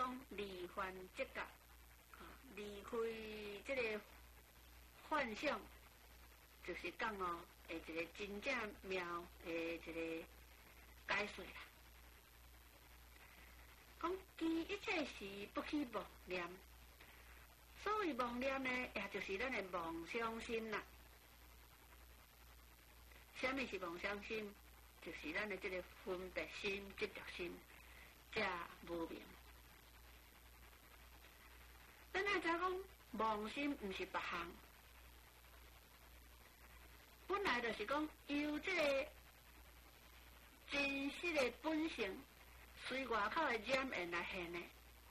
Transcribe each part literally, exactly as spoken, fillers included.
讲离幻即觉，啊，离开即个幻想，就是讲哦，诶，一个真正妙诶一个解说啦。讲其一切时不起妄念，所谓妄念呢，也就是咱的妄想心啦。什么是妄想心？就是咱的这个分别心、执着心，这无明。咱爱知讲，妄心毋是别项，本来就是讲由这个真实的本性，随外口的染缘来现的。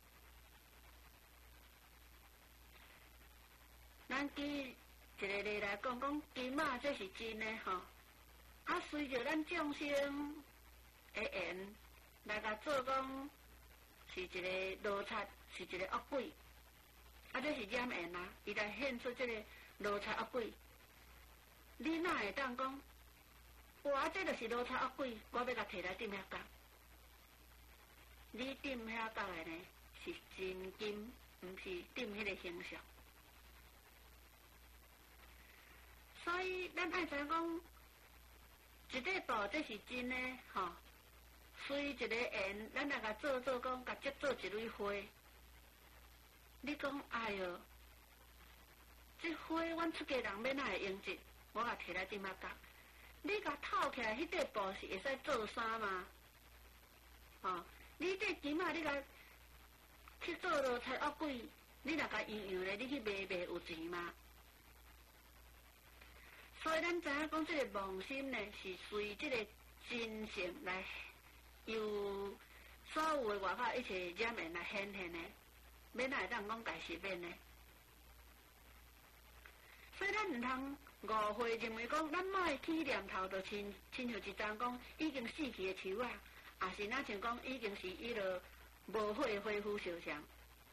咱举一个例来讲，讲金马这是真的吼。啊，随着咱众生的缘来甲做讲，是一个罗刹，是一个恶鬼，啊，这是染缘啊，伊来现出这个罗刹恶鬼。你哪会当讲，我这就是罗刹恶鬼，我要甲摕来点遐角？你点遐角的呢，是真金，毋是点迄个形象。所以咱爱知讲。一块布这是真的吼，随一个缘，咱来甲做做讲，甲接做一蕊花。你讲哎哟，这花阮出家人要哪会用这？我甲摕来点仔角。你甲套起来，迄块布是会使做衫吗？吼，你这金仔你甲去做罗刹恶鬼，你若甲样样咧，你去卖卖有钱吗？所以咱知影讲，这个妄心呢，是随这个真性来由所有的外口一切染缘来显现的，免哪会当讲家实免呢？所以咱毋通误会认为讲，咱莫起念头，就亲亲像一张讲已经死去的树啊，也是那像讲已经是迄落无火的灰灰烧香。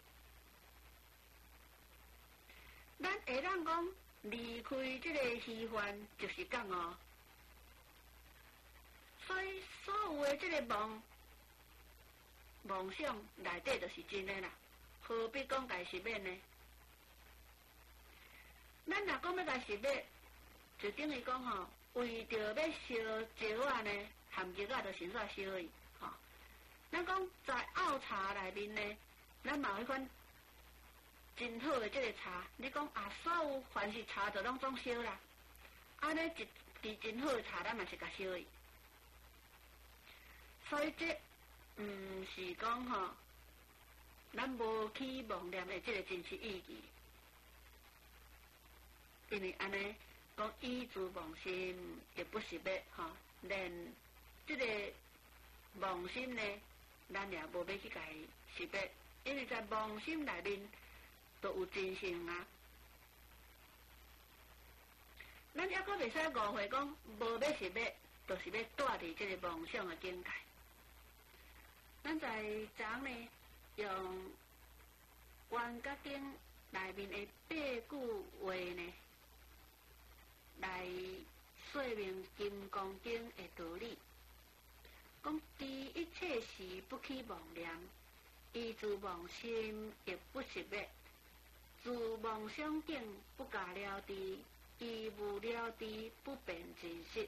咱会当讲。离开这个虚幻，就是讲哦，所以所有的这个梦梦想内底就是真的啦，何必讲家实免呢？咱若讲要家实免，就等于讲吼，为着要烧石仔呢，含石仔就先煞烧伊，吼。咱讲在熬茶内面呢，咱嘛有迄款。真好的这个茶，你讲啊，所有凡是茶就拢总烧啦。安尼一支真好的茶，咱嘛是甲烧伊。所以这毋是讲吼，咱无起妄念的这个真实意义。因为安尼讲依诸妄心亦不是灭吼，连这个妄心呢，咱也无要去甲伊是灭，因为在妄心内面。都有真性啊！咱抑阁袂使误会讲，无要是要，就是要住伫这个妄想的境界。咱在昨呢，用圆觉经内面的八句话呢，来说明金刚经的道理。讲第一切时不起妄念，依诸妄心亦不是灭。自妄想境不假了知，依无了知不辨真实。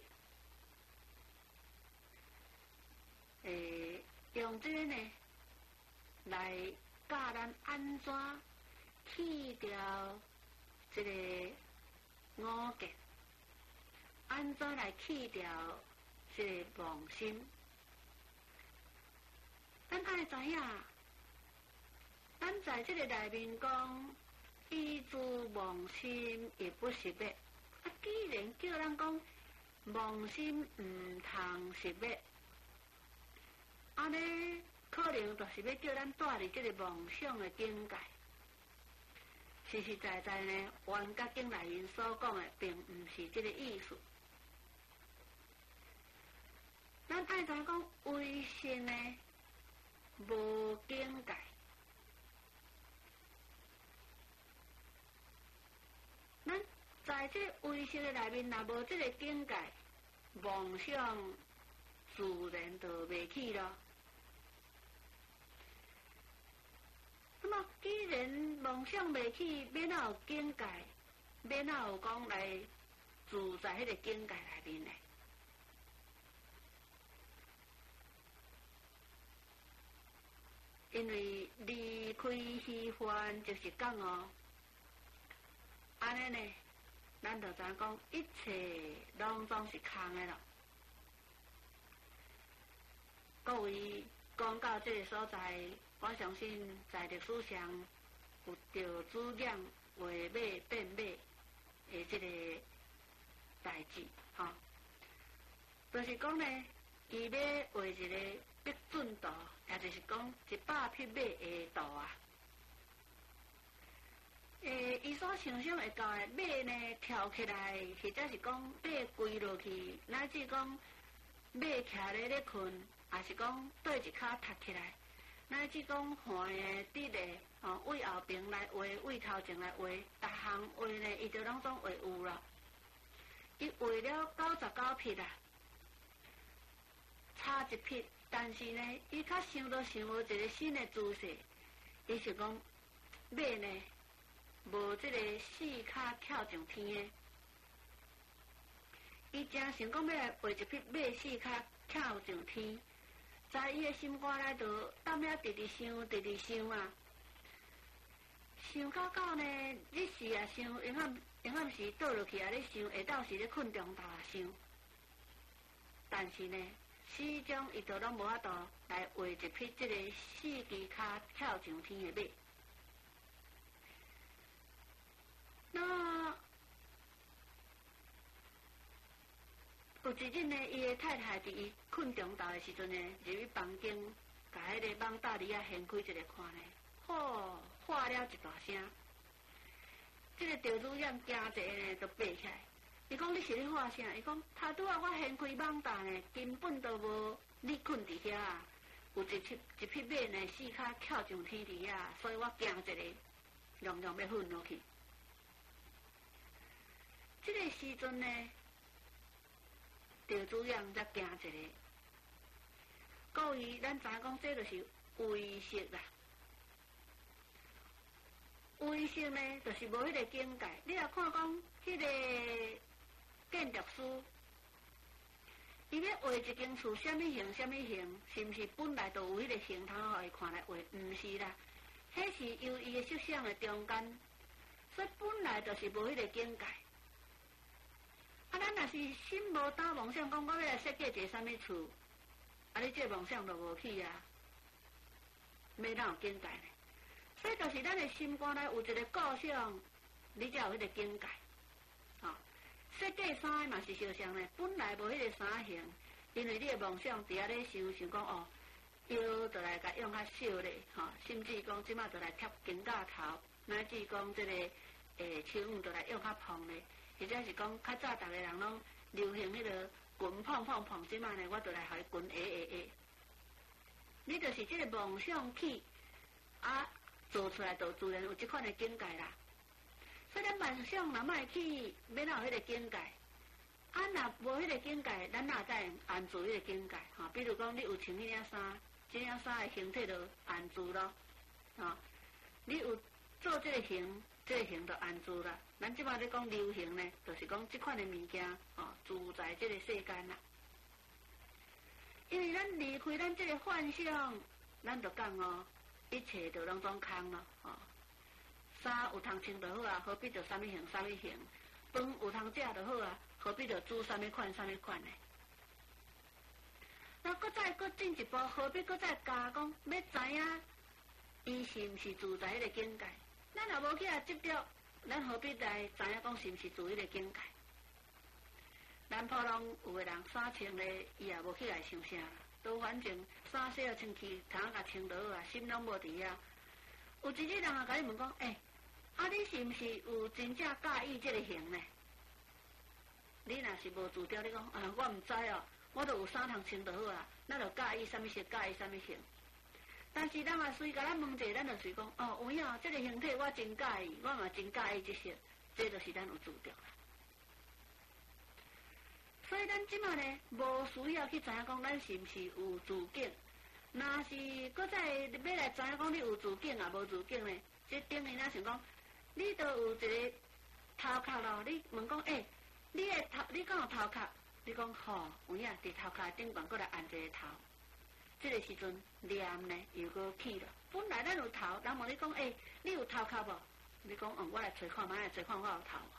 诶，用这个呢来教咱安怎去掉这个五结，安怎来去掉这个妄心。咱爱知影，咱在这个内面讲。依诸妄心亦不是灭，啊！既然叫咱讲妄心毋通是灭，安尼可能就是要叫咱住伫这个妄想的境界。实实在在呢，圆觉经内面所讲的，并毋是这个意思。咱爱知讲唯心呢，无境界。咱在这唯识的内面，若无这个境界，妄想自然就袂起咯。 既然梦想袂起，要哪有境界？要哪有讲来住在迄个境界内面呢？因为离开虚幻，就是讲哦，安尼呢，咱就知影讲一切拢总是空的咯。各位讲到这个所在，我相信在历史上有着主讲画马变马的这个代志，吼、哦，就是讲呢，伊要画一个必准图，也就是讲一百匹马的图啊。诶，伊所想象会到的马呢跳起来，或者是讲马跪落去，乃至讲马徛咧咧困，也是讲对一骹踢起来，乃至讲换的直的，哦，为后边来画，为头前来画，逐项画呢，伊就拢总画有了。伊画了九十九匹啦，差一匹。但是呢，伊较想都想无一个新的姿势，伊是讲马呢无即个四骹跳上天的，伊真想讲要来画一匹马四骹跳上天，在伊的心肝内头，当了直直想，直直想啊，想到到呢，日时也想，永暗永暗时倒落去也咧想，下昼时咧困中头也想，但是呢。始终伊都拢无法度来画一匹即个四支骹跳上天的马。那有一日呢，伊的太太伫伊困中昼的时阵呢，入去房间，甲迄个网大里啊掀开一个看呢，吼，喊了一大声，即、这个赵主任惊一个呢，就爬起来。伊讲你是咧喊啥？伊讲头拄啊，我掀开网大呢，根本都无你困伫遐啊，有一匹一匹马呢，四骹翘上天伫遐，所以我惊一个，凉凉要昏落去。这个时阵呢，赵主任才惊一个。各位，咱知影讲这就是威胁啦。威胁呢，就是无迄个境界。你若看讲迄、那个。建筑师，伊要画一间厝，什么形什么形，是毋是本来就有迄个形头互伊看来画？毋是啦，迄是由伊的设想的中间，所以本来就是无迄个境界。啊，咱若是心无大梦想，讲我要来设计一个什么厝，啊，你这个梦想就无去啊，要哪有境界呢？所以就是咱的心肝内有一个构想，你才有迄个境界，吼、哦。设计衫的嘛是相像呢，本来无迄个衫型，因为你的梦想伫遐咧想想讲哦，腰就来甲用较少咧，吼、哦，甚至讲即马就来贴金架头，乃至讲即、这个诶手腕就来用较蓬咧，或者是讲较早逐个人拢流行迄个滚碰碰碰，即马呢我就来互伊滚下下下，你就是即个梦想起啊做出来就自然有即款的境界啦。所以咱梦想若莫去，要哪有迄个境界？啊，若无迄个境界，咱哪才会安住迄个境界？吼、哦，比如讲，你有穿迄领衫，即领衫的形体就安住咯。吼、哦，你有做这个形，这个形就安住啦。咱即摆咧讲流行呢，就是讲即款的物件，吼、哦，住在这个世间啦。因为咱离开咱这个幻想，咱就讲哦，一切就拢总空咯，吼、哦。衫有通穿就好啊，何必着啥物型啥物型？饭有通食就好啊，何必着煮啥物款啥物款呢？那搁再搁进一步，何必搁再加讲？要知影伊是毋是住在迄个境界？咱若无去来执着，咱何必来知影讲是毋是住迄个境界？咱普通有个人衫穿咧，伊也无去来想啥啦，都反正衫洗了穿去，通甲穿就好啊，心拢无伫遐。有一日人也甲你问讲，诶、欸。啊！你是毋是有真正介意这个型呢？你若是无自调，你讲啊，我毋知哦，我都有衫通穿就好啊，咱就介意什么色，介意什么型。但是咱嘛随甲咱问者，咱就随讲哦，有影，这个形体我真介意，我嘛真介意这色，这就是咱有自调啦。所以咱即马呢，无需要去知影讲咱是毋是有自境。若是搁再要来知影讲你有自境啊，无自境呢？ 即等于咱想讲，你都有一个头壳咯，你问讲，诶、欸，你的头，你敢有头壳？你讲吼，有影伫头壳顶悬过来按一个头，即、这个时阵念呢又搁起了。本来咱有头，人问你讲，诶、欸，你有头壳无？你讲，嗯，我来找看，卖来找看我有头无？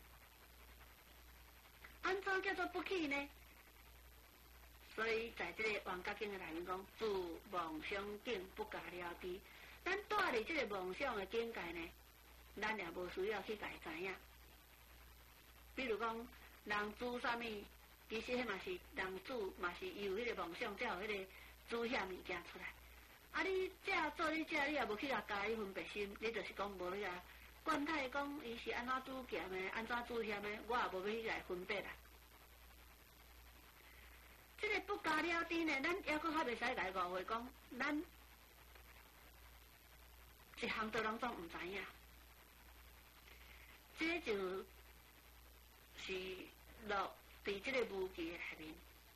安怎叫做不起呢？所以在这个《王家经》的内面讲，自妄想境不假了知。咱住伫这个妄想的境界呢，咱也无需要去家知影。比如讲，人煮啥物，其实迄嘛是人煮，嘛是由迄个妄想才有迄个煮遐物件出来。啊，你这做你这，你也无去甲加以分别心，你就是讲无去甲管太讲伊是安怎煮咸的，安怎煮咸的，我也无要去来分别啦。这个不加了知呢，咱还阁较袂使来误会讲，咱一项都拢总毋知影，这就是落伫这个无记的内面。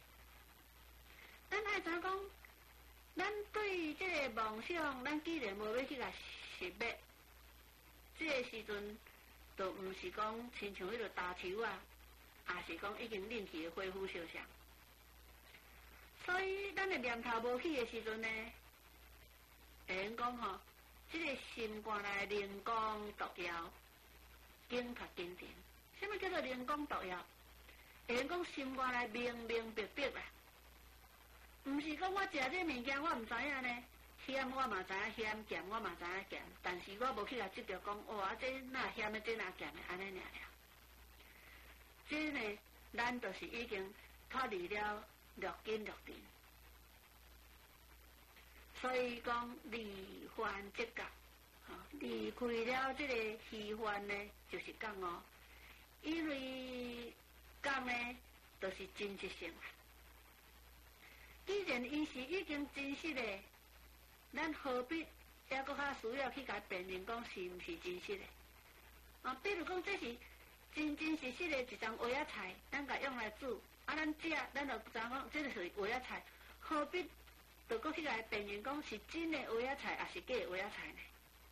咱爱怎讲？咱对这个梦想，咱既然无要去甲实灭，这个时阵，就毋是讲亲像迄个大树啊，也是讲已经冷去的恢复烧相。所以，咱的念头无起的时阵呢，会用讲吼，这个心肝内灵光毒药，警觉坚定。什么叫做灵光毒药？会用讲心肝内明明白白啦，毋是讲我食这物件我毋知影呢，咸我嘛知影咸，咸我嘛知影咸，但是我无去甲执着讲，哦啊这哪咸的，这哪咸的，安尼尔了。这呢，咱就是已经脱离了六根六尘，所以讲离幻即觉，离开了这个虚幻呢，就是觉哦。因为觉呢，就是真实性啊。既然伊是已经真实的，咱何必还搁较需要去甲辨认讲是毋是真实的？啊，比如讲这是真真实实的一张蚵仔菜，咱甲用来煮。啊，咱食，咱就知影讲，这就是蚵仔菜，何必就搁去来辨认讲是真的蚵仔菜，还是假的蚵仔菜呢？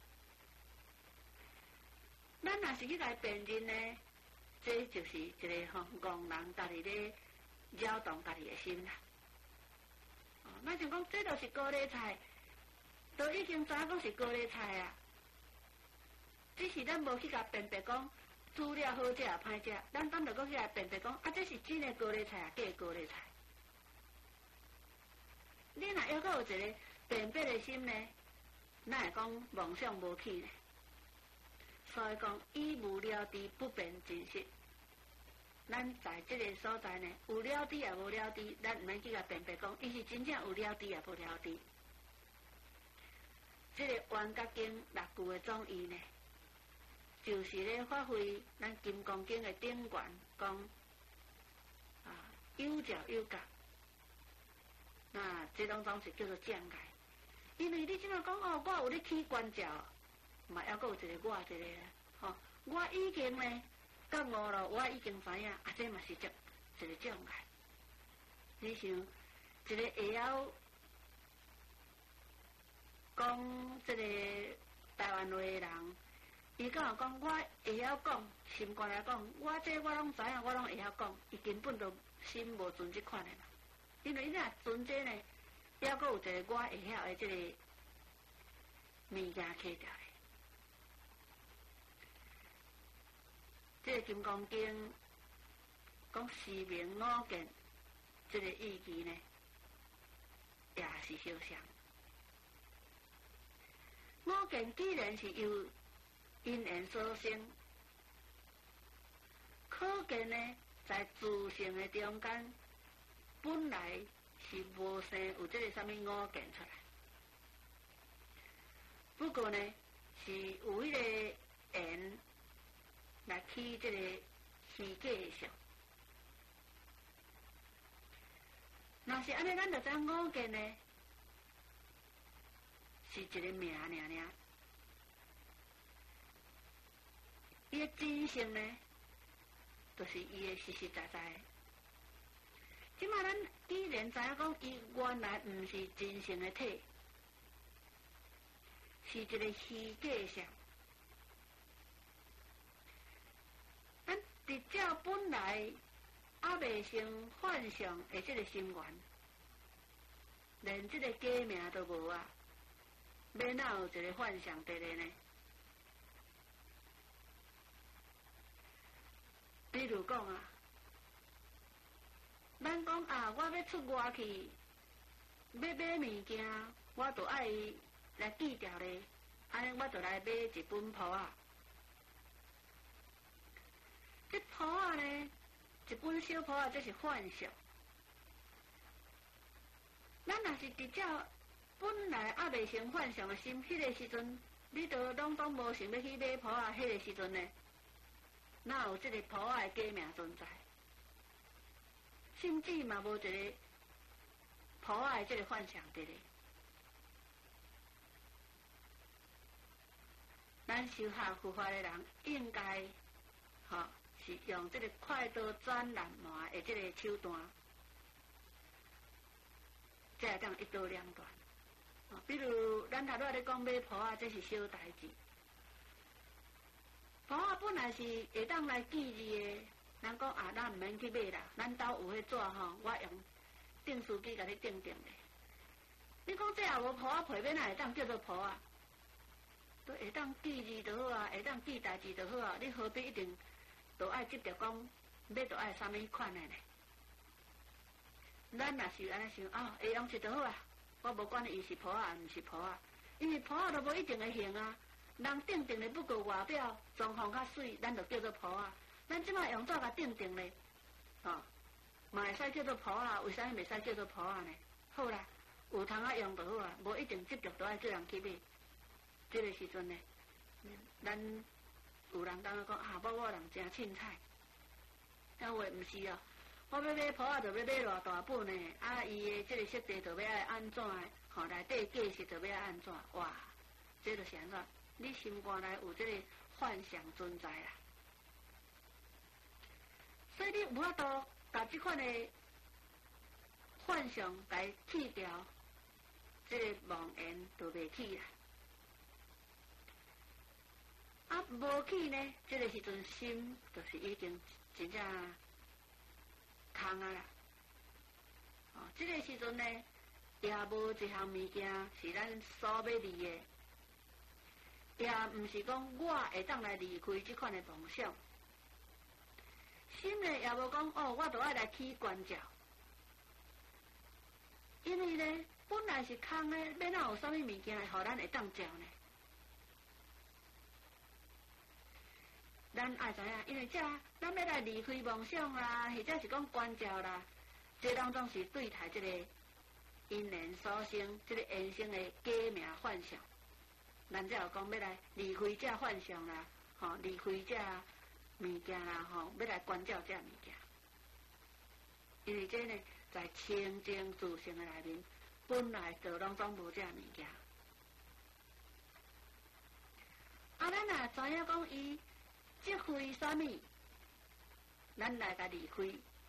咱若是去来辨认呢，这就是一个吼戆人家己咧扰动家己的心啦。哦，咱想讲，这就是高丽菜，都已经知影讲是高丽菜啊，只是咱无去甲辨别讲。煮了好食啊，歹食，咱等着搁起来辨别讲，啊，这是真的高丽菜啊，假的高丽菜。你若还阁有一个辨别的心呢，哪会讲妄想无去呢？所以讲，以无了知，不辨真实。咱在这个所在呢，有了知也无了知，咱毋免去甲辨别讲，伊是真正有了知也无了知。这个《圆觉经》六句的总义呢？就是咧发挥咱《金刚经》的顶缘，讲啊有教有觉，那这种总是叫做障碍。因为你即马讲哦，我有咧起关照，嘛还阁有一个我一个吼、哦，我已经呢觉悟了，我已经知影，啊，这嘛是一一个障碍。你想一个会晓讲这个台湾话的人。伊敢有讲，我会晓讲，心肝来讲，我这我拢知影，我拢会晓讲，伊根本就心无存这款的嘛。因为伊若存这呢，还阁有一个我会晓的这个物件起掉的。这个《金刚经》讲四明五见，这个意义呢，也是相像。五见既然是由因缘所生，可见呢，在自性的中间，本来是无生有这个什么五见出来。不过呢，是有迄个缘来起这个虚假的相。若是安尼，咱就知五见呢，是一个名尔尔。伊的真性呢，就是伊的实实在在的。即马咱既然知影讲，伊原来毋是真性的体， 是一个虚假相。咱直照本来还未成幻想的这个心愿，连这个假名都无啊，要哪有一个幻想得咧呢？比如讲啊，咱讲啊，我要出外去，要买物件，我就爱来记条咧，安尼我就来买一本谱啊。这谱啊呢，一本小谱啊，这是幻想。咱若是直照本来还未成幻想的心，迄、那个时阵，你都拢拢无想要去买谱啊，迄、那个时阵呢？哪有这个谱仔的假名存在？甚至嘛无一个谱仔的这个幻想伫咧。咱修学佛法的人应该，吼、哦、是用这个快刀斩乱麻的这个手段，才会当一刀两断。哦，比如咱头拄咧讲买谱仔，这是小代志。谱仔本来是会当来记字的，人讲啊，咱毋免去买啦，咱兜有迄纸吼，我用订书机甲你订订咧。你讲这也无谱仔皮，要哪会当叫做谱仔？都会当记字就好啊，会当记代志就好啊，你何必一定都爱执着讲要都爱啥物款的呢？咱若是安尼想啊，会用一就好啊，我无管伊是谱仔毋是谱仔，因为谱仔都无一定会行啊。人定定的不过外表状况较水，咱就叫做谱仔。咱即摆用纸甲定定咧，吼、哦，嘛会使叫做谱仔，为啥袂使叫做谱仔呢？好啦，有通啊用就好啊，无一定执着都爱叫人去买。这个时阵呢，咱有人当讲啊，某某人真凊彩，但话毋是哦，我要买谱仔就要买偌大本呢，啊，伊的这个设定就要爱安怎的，吼、哦，内底解释就要爱安怎，哇，这就是安怎？你心肝内有这个幻想存在啊，所以你有法度把这款的幻想来去掉，这个妄言就袂去啦。啊，无去呢，这个时阵心就是已经真正空啊啦。哦，这个时阵呢，也无一项物件是咱所要离的。也毋是讲我会当来离开这款的梦想，心呢也无讲哦，我都爱来起关照，因为呢本来是空的，要哪有啥物物件互咱会当照呢？咱爱知影，因为这咱要来离开梦想啦，或者是讲关照啦，这当中是对待这个因缘所生，这个缘生的假名幻想。咱才有讲要来离开这幻想啦，吼，离开这物件啦，吼，要来关照这物件。因为这呢，在清净自性的内面，本来就拢总无这物件。啊，咱若知影讲伊即非啥物，咱来甲离开。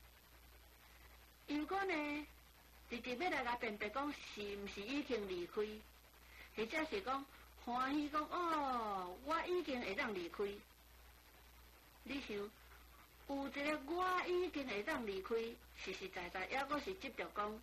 如果呢，直直要来甲辨别讲是毋是已经离开，或者是讲。欢喜讲哦，我已经会当离开。你想，有一个我已经会当离开，实实在在，抑阁是执着讲，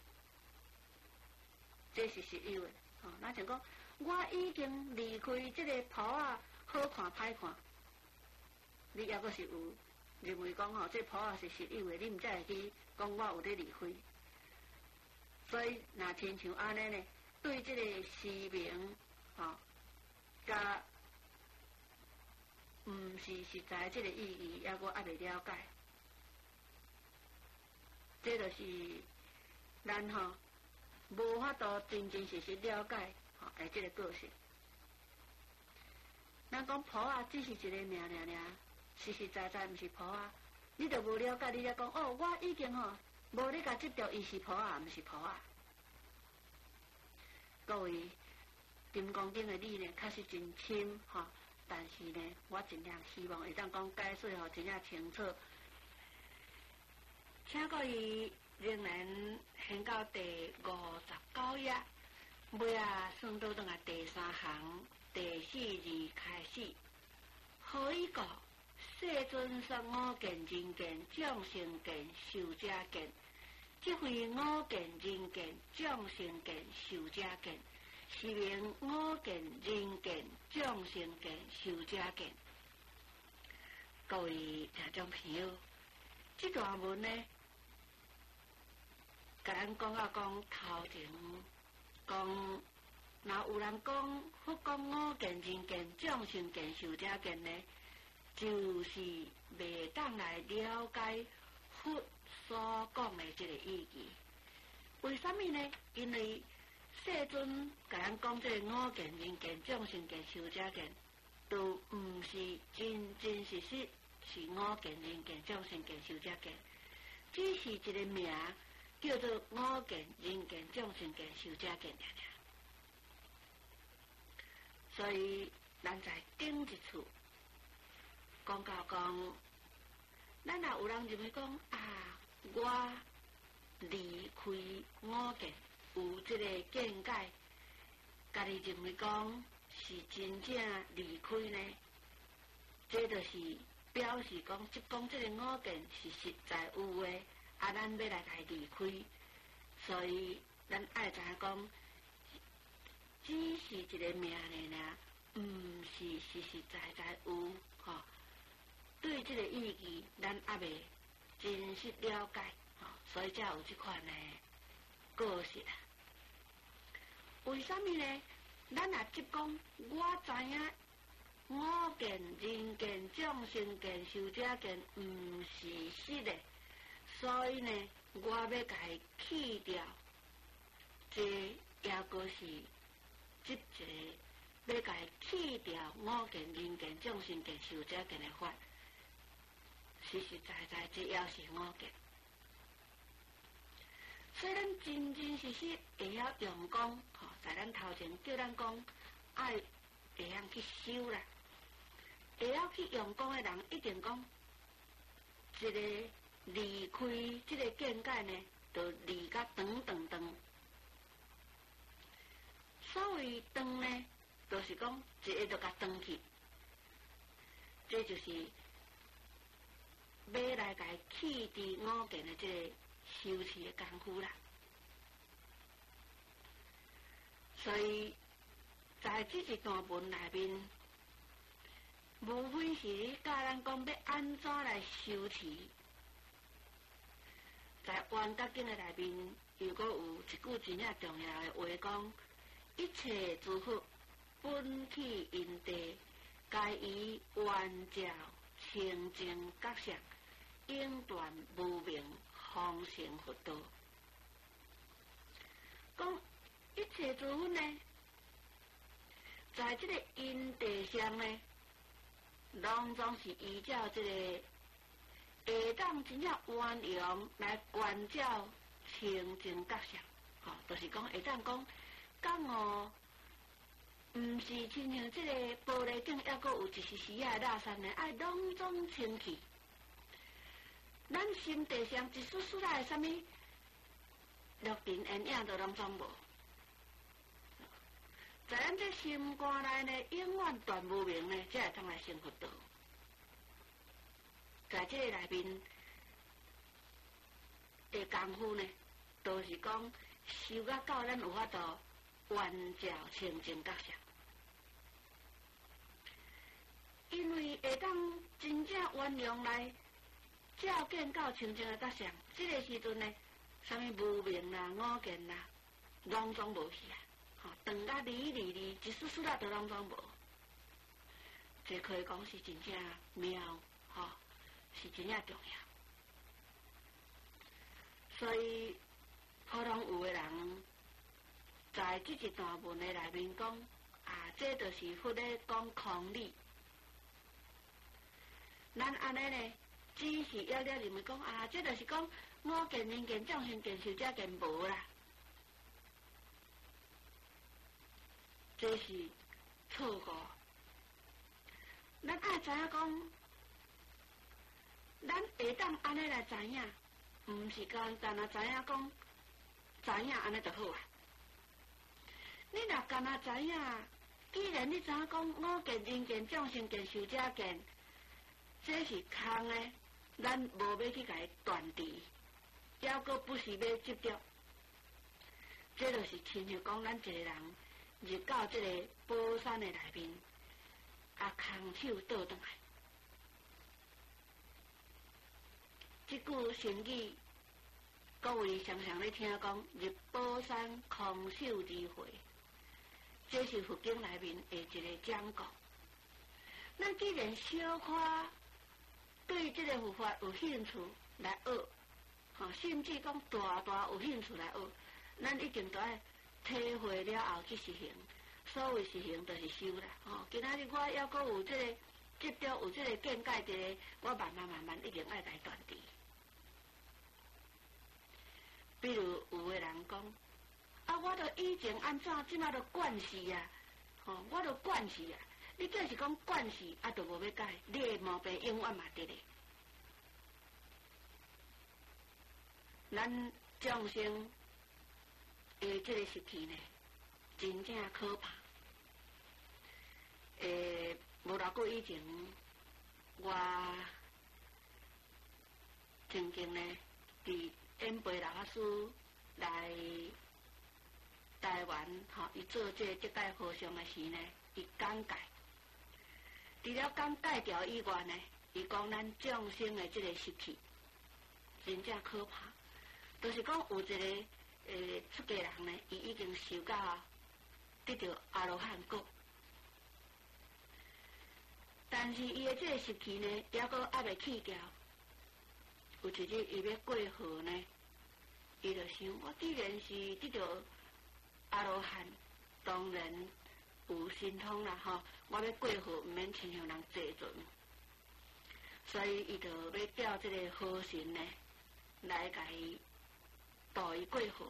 这是实有的。哦，那像讲，我已经离开这个谱仔，好看歹看，你抑阁是有认为讲吼，这谱仔是实有的，你毋才会去讲我有咧离开。所以，若亲像安尼呢，对这个诗名。吼、哦，甲毋是实在这个意义，抑我还未了解。这就是咱吼无法度真真实实了解吼，诶、哦，这个个性。咱讲谱仔只是一个名尔尔，实实在在毋是谱仔，你著无了解，你才讲哦，我已经吼无咧甲执着，伊是谱仔，毋是谱仔。各位。金刚经的理念确实真深吼，但是呢，我尽量希望会当讲解释吼真正清楚。请各位仍然行到第五十九页，尾啊算到倒来第三行。 四字开始，何以故？世尊说五件人见、众生见、寿者见。即非五件人见、众生见、寿者见，是名五件人见、众生见、寿者见。各位听众朋友，这段文呢，甲咱讲啊讲头前讲，若有人讲佛讲五件人见、众生见、寿者见呢，就是袂当来了解佛所讲的这个意义。为什么呢？因为世尊甲咱讲这个五件人见、众生见、寿者见，都毋是真真实实是五件人见、众生见、寿者见，只是一个名叫做五件人见、众生见、寿者见尔尔。所以咱在顶一处讲到讲，咱若有人认为讲啊，我离开五件，有这个见解，家己认为讲是真正离开呢，这就是表示讲，即讲这个五件是实在有的，啊，咱要来来离开，所以咱爱知影讲，只是一个名呢尔，毋是实实在在有吼。对这个意义，咱还未真实了解，吼，所以才有这款的故事啦。为什么呢？咱若即讲，我知影五件人见、众生见、寿者见，毋是实的，所以呢，我要甲伊去掉，这也个是即一个要甲伊去掉五件人见、众生见、寿者见的法。实实在在，这也是五件。所以咱真真实实会晓用功，吼，在咱头前叫咱讲，爱会晓去修啦，会晓去用功的人，一定讲，一个离开这个见解呢，就离甲长长长。所谓长呢，就是讲一个就甲长去，这就是。要来甲伊去除五件的这个修持的功夫啦，所以在这一段文内面，无非是教咱讲要安怎来修持。在《圆觉经》的内面，又阁有一句真正重要的话讲：一切诸佛本体因地，皆以圆照清净觉相。应断无明，方成佛道。讲一切诸佛呢，在这个因地上呢，拢总是依照这个会当真正圆融来观照清净觉相，吼、哦，就是讲会当讲讲哦，毋是亲像这个玻璃顶，还阁有一丝丝仔垃圾呢，爱拢总清去。咱心地上一丝丝仔的啥物绿尘缘影都拢总无，在咱这心肝内呢，永远断无明呢，才会通来成佛道。在这个内面的功夫呢，都是讲修到到咱有法度圆照清净觉相，因为会当真正圆融来。照见到清净的觉相，这个时阵呢，啥物无明啦、五见啦，拢总无去啊！吼，断甲离离离，一丝丝仔都拢总无。这可以讲是真正妙，吼，是真正重要。所以，普通有的人，在这一段文的内面讲，啊，这就是佛咧讲空理。咱安尼呢？只是要了认为讲啊，这就是讲五件人见、众生见、寿者见无啦，这是错误。咱爱知影讲，咱会当安尼来知影，毋是单单啊知影讲，知影安尼就好啊。你若干那知影，既然然你知影讲我见人见众生见受者见，这是空的，咱无要去甲伊断除，抑阁不是要执着。这就是亲像讲咱一个人入到这个宝山的内面，啊空手倒转来。这句成语，各位常常咧听讲入宝山空手而回，这是佛经内面的一个讲讲。咱既然小可对这个佛法有兴趣来学，吼、哦，甚至讲大大有兴趣来学，咱一定都要体会了后去实行。所谓实行，就是修啦。吼、哦，今仔日我要阁有这个执着，有这个见解的，我慢慢慢慢一定爱来断除。比如有的人讲，啊，我都以前安怎，即马都惯势啊，吼、哦，我都惯势啊。你假是讲惯势，啊，就无要改，你的毛病永远嘛得咧。咱众生的这个习气呢，真正可怕。诶，无偌久以前，我曾经呢，伫演培老师来台湾，吼、哦，伊做这个接待和尚的时呢，伊讲解。除了讲解条以外呢，伊讲咱众生的这个习气，真正可怕。就是讲有一个诶出家人呢，伊已经修到得到阿罗汉果，但是伊的这个习气呢，还阁还未去掉。有一日伊要过河呢，伊就想，我既然是得到阿罗汉，当然有神通啦吼，我要过河，毋免亲像人坐船，所以伊就要叫这个河神呢来甲伊渡伊过河。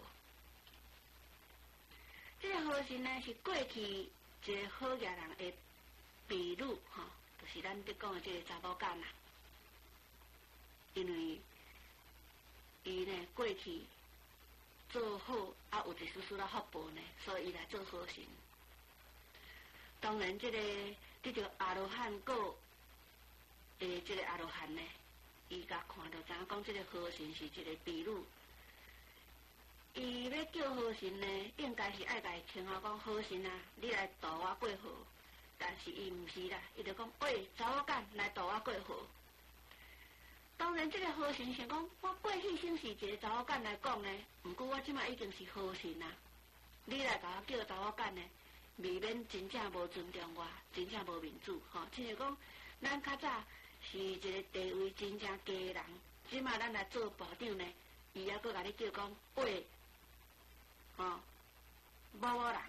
这个河神呢是过去一个好野人的婢女吼，就是咱伫讲的这个查某囝啦。因为伊呢过去做好，啊有一丝丝的福报呢，所以伊来做河神。当然，这个得到阿罗汉果的这个阿罗汉呢，伊甲看到知影讲，这个河神是一个婢女。伊要叫河神呢，应该是爱甲伊称号讲河神啊，你来渡我过河。但是伊毋是啦，伊就讲喂，查某囝来渡我过河。当然，这个河神想讲，我过去先是一个查某囝来讲呢，毋过我即马已经是河神啊，你来甲我叫查某囝呢，未免真正无尊重我，真正无民主吼。亲像讲，咱较早是一个地位真正低的人，即马咱来做部长呢，伊还阁甲你叫讲喂。哦，某某人，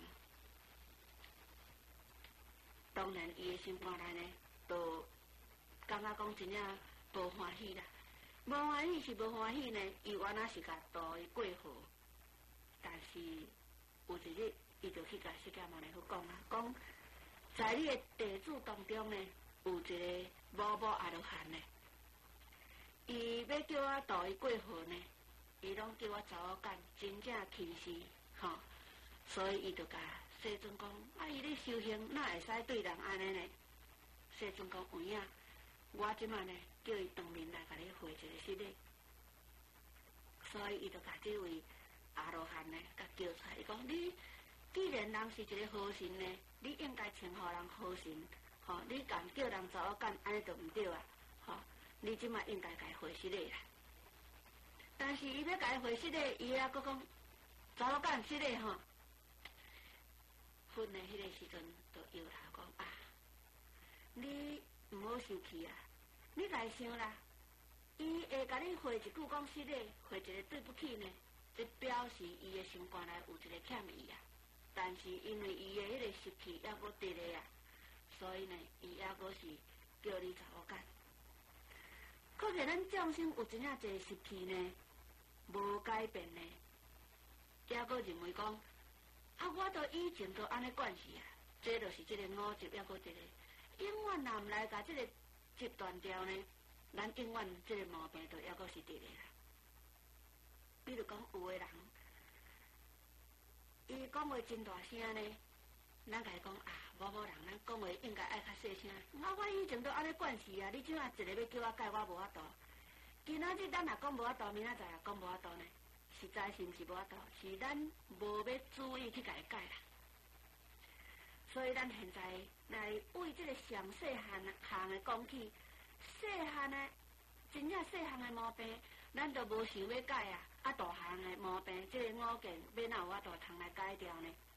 当然伊的心肝内呢，就感觉讲真正无欢喜啦。无欢喜是无欢喜呢，伊原来是甲渡伊过河，但是有一日，伊就去甲释迦牟尼佛讲啊，讲在你的弟子当中呢，有一个某某阿罗汉呢，伊要叫我渡伊过河呢。伊拢叫我查某囝真正轻视，吼、哦，所以伊就甲世尊讲：啊，伊咧修行，哪会使对人安尼呢？世尊讲：有影，我即马呢，叫伊当面来甲你回一个失礼。所以伊就甲这位阿罗汉呢，甲叫出来，伊讲：你既然人是一个好神呢，你应该称呼人好神，吼、哦，你共叫人查某囝安尼就毋对啊，吼、哦，你即马应该甲伊回失礼啦。但是伊要甲伊回失礼，伊还阁讲查某囝失礼吼。分的迄个时阵，就摇头讲啊，你毋好生气啊，你来想啦，伊会甲你回一句讲失礼，回一个对不起呢，这表示伊的心肝内有一个欠伊啊。但是因为伊的迄个习气还阁伫咧啊，所以呢，伊还阁是叫你查某囝。可见咱众生有真正一个习气呢。无改变呢，还阁认为讲，啊，我都以前都安尼惯势啊，这就是这个五执还阁一个，永远若毋来甲这个执断掉呢，咱永远这个毛病都还阁是伫咧啦。比如讲，有的人，伊讲话真大声呢，咱甲伊讲啊，某某人讲话应该爱较细声。啊，我以前都安尼惯势啊，你怎啊一个要叫我改，我无法度。今仔日咱若讲无法度，明仔载也讲无法度呢？实在是毋是无法度，是咱无要注意去甲伊改啦。所以咱现在来为这个上细汉项的讲起，细汉的真正细汉的毛病，咱都无想要改啊。啊，大汉的毛病，这个五件要哪有法度通来改掉呢？